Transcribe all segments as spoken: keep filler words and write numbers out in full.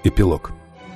Эпилог.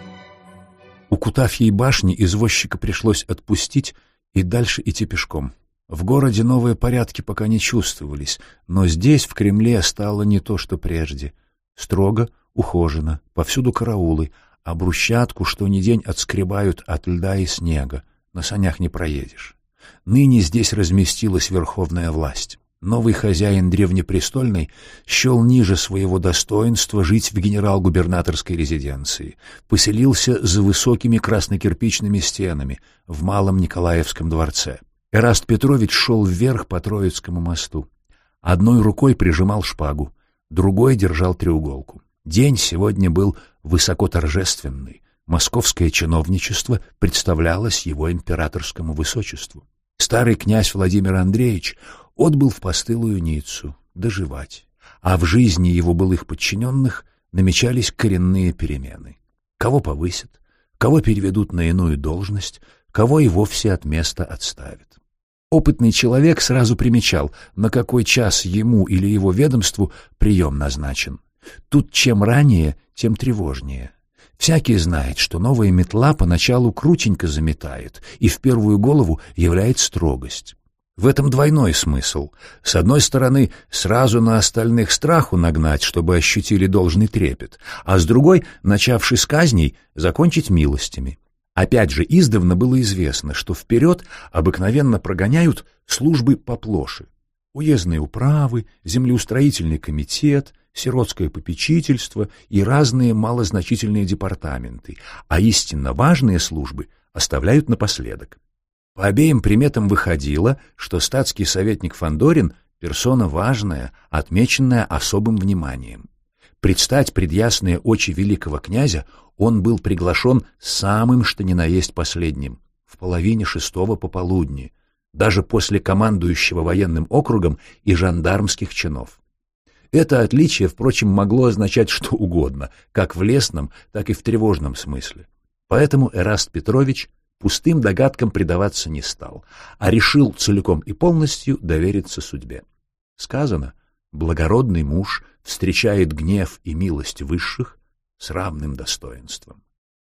У Кутафьей башни извозчика пришлось отпустить и дальше идти пешком. В городе новые порядки пока не чувствовались, но здесь, в Кремле, стало не то, что прежде. Строго, ухоженно, повсюду караулы, а брусчатку что ни день отскребают от льда и снега. На санях не проедешь. Ныне здесь разместилась верховная власть. Новый хозяин древнепрестольной счел ниже своего достоинства жить в генерал-губернаторской резиденции, поселился за высокими краснокирпичными стенами в Малом Николаевском дворце. Эраст Петрович шел вверх по Троицкому мосту. Одной рукой прижимал шпагу, другой держал треуголку. День сегодня был высоко торжественный. Московское чиновничество представлялось его императорскому высочеству. Старый князь Владимир Андреевич отбыл в постылую Ниццу доживать, а в жизни его былых подчиненных намечались коренные перемены. Кого повысят, кого переведут на иную должность, кого и вовсе от места отставят. Опытный человек сразу примечал, на какой час ему или его ведомству прием назначен. Тут чем ранее, тем тревожнее. Всякий знает, что новая метла поначалу крутенько заметает, и в первую голову являет строгость. В этом двойной смысл. С одной стороны, сразу на остальных страху нагнать, чтобы ощутили должный трепет, а с другой, начавши с казней, закончить милостями. Опять же, издавна было известно, что вперед обыкновенно прогоняют службы поплоше. Уездные управы, землеустроительный комитет, сиротское попечительство и разные малозначительные департаменты, а истинно важные службы оставляют напоследок. По обеим приметам выходило, что статский советник Фандорин — персона важная, отмеченная особым вниманием. Предстать пред ясные очи великого князя он был приглашен самым что ни на есть последним, в половине шестого пополудни, даже после командующего военным округом и жандармских чинов. Это отличие, впрочем, могло означать что угодно, как в лестном, так и в тревожном смысле. Поэтому Эраст Петрович пустым догадкам предаваться не стал, а решил целиком и полностью довериться судьбе. Сказано, благородный муж встречает гнев и милость высших с равным достоинством.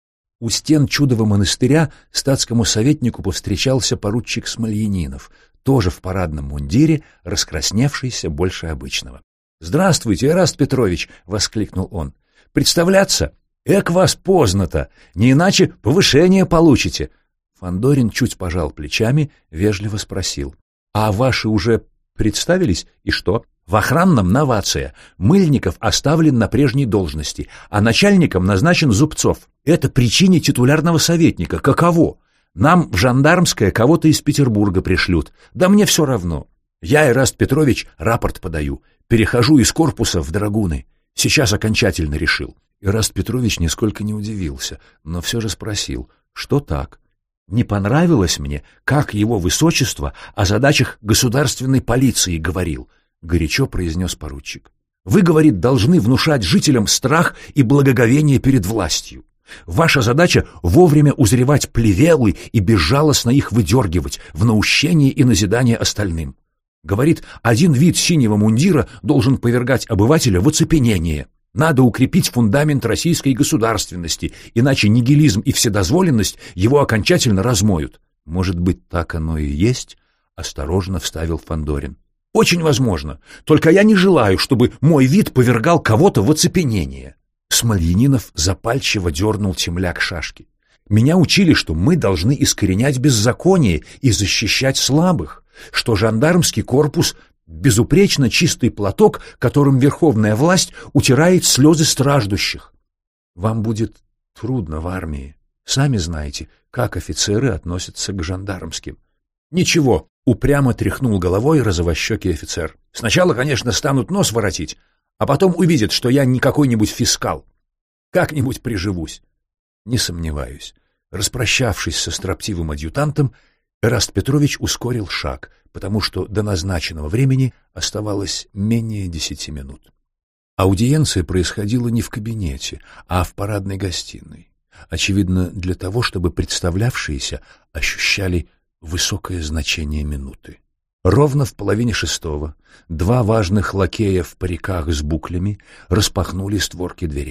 У стен чудового монастыря статскому советнику повстречался поручик Смольянинов, тоже в парадном мундире, раскрасневшийся больше обычного. «Здравствуйте, Эраст Петрович!» — воскликнул он. «Представляться? Эк вас поздно-то! Не иначе повышение получите!» Фандорин чуть пожал плечами, вежливо спросил. «А ваши уже представились? И что?» «В охранном новация. Мыльников оставлен на прежней должности, а начальником назначен Зубцов. Это причине титулярного советника. Каково? Нам в жандармское кого-то из Петербурга пришлют. Да мне все равно. Я, Эраст Петрович, рапорт подаю. Перехожу из корпуса в драгуны. Сейчас окончательно решил». Эраст Петрович нисколько не удивился, но все же спросил, что так? Не понравилось мне, как его высочество о задачах государственной полиции говорил, горячо произнес поручик. Вы, говорит, должны внушать жителям страх и благоговение перед властью. Ваша задача вовремя узревать плевелы и безжалостно их выдергивать в наущение и назидание остальным. Говорит, один вид синего мундира должен повергать обывателя в оцепенение. Надо укрепить фундамент российской государственности, иначе нигилизм и вседозволенность его окончательно размоют. Может быть, так оно и есть? Осторожно вставил Фандорин. Очень возможно. Только я не желаю, чтобы мой вид повергал кого-то в оцепенение. Смольянинов запальчиво дернул темляк шашки. Меня учили, что мы должны искоренять беззаконие и защищать слабых, что жандармский корпус — безупречно чистый платок, которым верховная власть утирает слезы страждущих. Вам будет трудно в армии. Сами знаете, как офицеры относятся к жандармским. Ничего, упрямо тряхнул головой розовощекий офицер. Сначала, конечно, станут нос воротить, а потом увидят, что я не какой-нибудь фискал. Как-нибудь приживусь. Не сомневаюсь. Распрощавшись со строптивым адъютантом, Эраст Петрович ускорил шаг, потому что до назначенного времени оставалось менее десяти минут. Аудиенция происходила не в кабинете, а в парадной гостиной. Очевидно, для того, чтобы представлявшиеся ощущали высокое значение минуты. Ровно в половине шестого два важных лакея в париках с буклями распахнули створки дверей.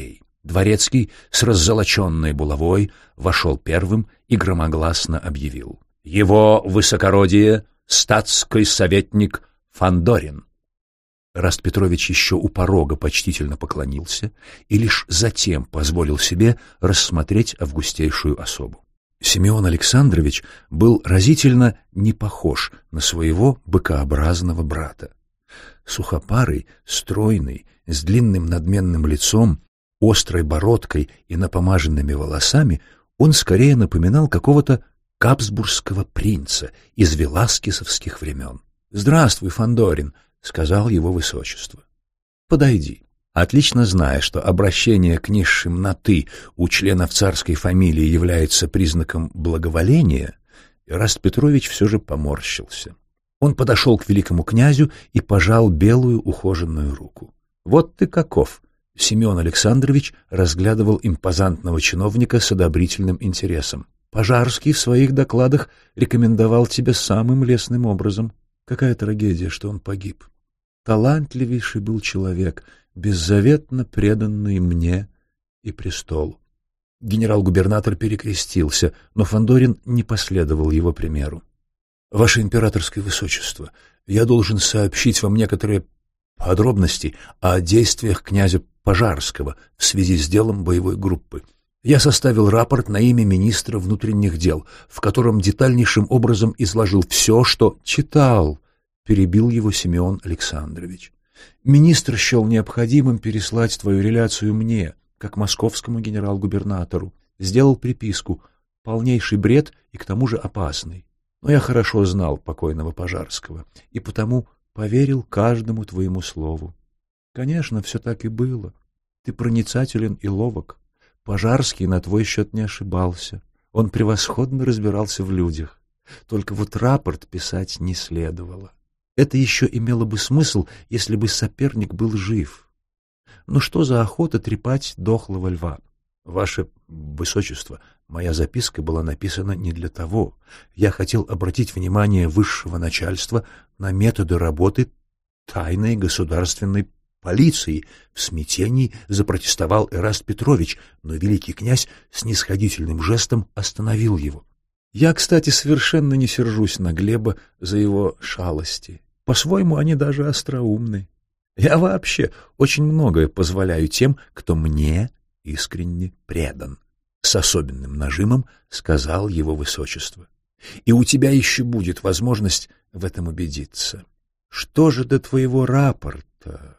Дворецкий с раззолоченной булавой вошел первым и громогласно объявил: «Его высокородие — статский советник Фандорин». Эраст Петрович еще у порога почтительно поклонился и лишь затем позволил себе рассмотреть августейшую особу. Симеон Александрович был разительно не похож на своего быкообразного брата. Сухопарый, стройный, с длинным надменным лицом, острой бородкой и напомаженными волосами, он скорее напоминал какого-то кабсбургского принца из веласкесовских времен. «Здравствуй, Фандорин», — сказал его высочество. «Подойди». Отлично зная, что обращение к низшим на «ты» у членов царской фамилии является признаком благоволения, Эраст Петрович все же поморщился. Он подошел к великому князю и пожал белую ухоженную руку. «Вот ты каков!» Семен Александрович разглядывал импозантного чиновника с одобрительным интересом. «Пожарский в своих докладах рекомендовал тебя самым лестным образом. Какая трагедия, что он погиб. Талантливейший был человек, беззаветно преданный мне и престолу». Генерал-губернатор перекрестился, но Фандорин не последовал его примеру. «Ваше императорское высочество, я должен сообщить вам некоторые подробности о действиях князя Пожарского в связи с делом боевой группы. Я составил рапорт на имя министра внутренних дел, в котором детальнейшим образом изложил все, что читал», — перебил его Симеон Александрович. «Министр счел необходимым переслать твою реляцию мне, как московскому генерал-губернатору. Сделал приписку: полнейший бред и к тому же опасный. Но я хорошо знал покойного Пожарского и потому поверил каждому твоему слову. Конечно, все так и было. Ты проницателен и ловок. Пожарский на твой счет не ошибался. Он превосходно разбирался в людях. Только вот рапорт писать не следовало. Это еще имело бы смысл, если бы соперник был жив. Ну что за охота трепать дохлого льва? Ваше высочество, моя записка была написана не для того. Я хотел обратить внимание высшего начальства на методы работы тайной государственной полиции. В смятении запротестовал Эраст Петрович, но великий князь снисходительным жестом остановил его. Я, кстати, совершенно не сержусь на Глеба за его шалости. По-своему, они даже остроумны. Я вообще очень многое позволяю тем, кто мне искренне предан. С особенным нажимом сказал его высочество. И у тебя еще будет возможность в этом убедиться. Что же до твоего рапорта?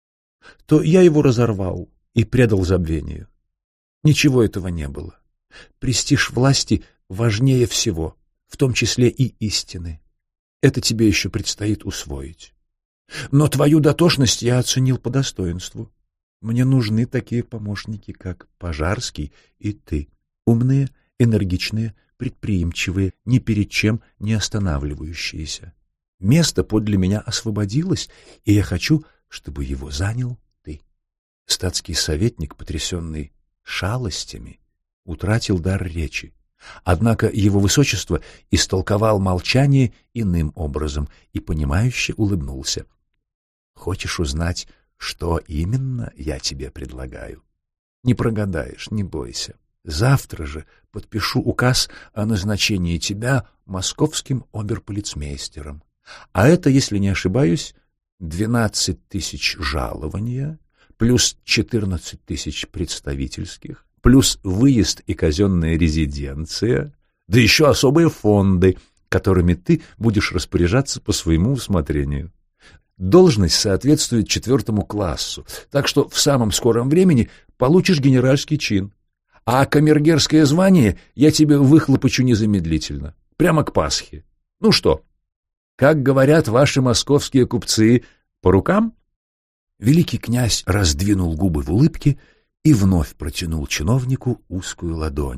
То я его разорвал и предал забвению. Ничего этого не было. Престиж власти важнее всего, в том числе и истины. Это тебе еще предстоит усвоить. Но твою дотошность я оценил по достоинству. Мне нужны такие помощники, как Пожарский и ты. Умные, энергичные, предприимчивые, ни перед чем не останавливающиеся. Место подле меня освободилось, и я хочу, чтобы его занял ты. Статский советник, потрясенный шалостями, утратил дар речи. Однако его высочество истолковал молчание иным образом и понимающе улыбнулся. «Хочешь узнать, что именно я тебе предлагаю? Не прогадаешь, не бойся. Завтра же подпишу указ о назначении тебя московским оберполицмейстером. А это, если не ошибаюсь, двенадцать тысяч жалования, плюс четырнадцать тысяч представительских, плюс выезд и казенная резиденция, да еще особые фонды, которыми ты будешь распоряжаться по своему усмотрению. Должность соответствует четвертому классу, так что в самом скором времени получишь генеральский чин. А камергерское звание я тебе выхлопочу незамедлительно, прямо к Пасхе. Ну что, как говорят ваши московские купцы, по рукам?» Великий князь раздвинул губы в улыбке и вновь протянул чиновнику узкую ладонь.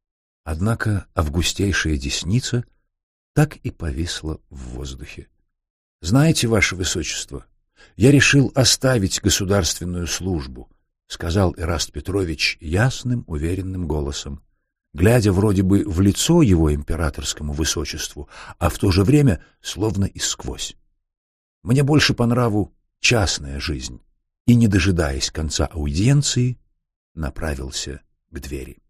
Однако августейшая десница так и повисла в воздухе. «Знаете, ваше высочество, я решил оставить государственную службу», — сказал Эраст Петрович ясным, уверенным голосом, глядя вроде бы в лицо его императорскому высочеству, а в то же время словно исквозь. «Мне больше по нраву частная жизнь», и, не дожидаясь конца аудиенции, направился к двери.